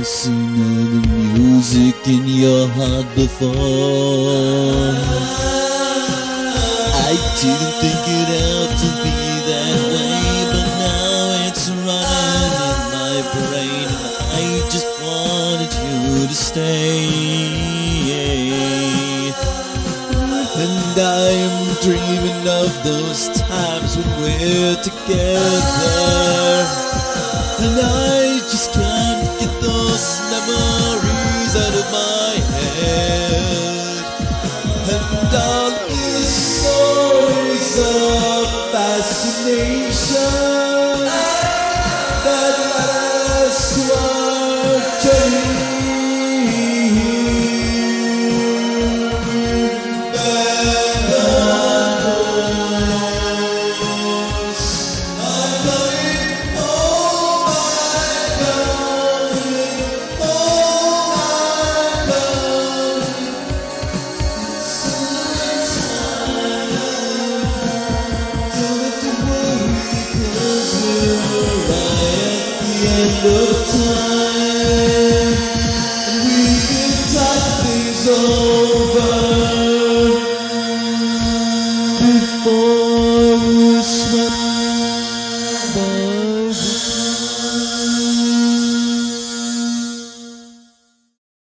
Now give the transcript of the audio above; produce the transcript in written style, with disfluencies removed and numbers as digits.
seen all the music in your heart before. I didn't think it out to be that way, but now it's running in my brain, and I just wanted you to stay. And I'm dreaming of those times when we're together, and I just can't get those memories out of my head. And all this stories of fascination that led us to our journey. End of time, and we can talk things over before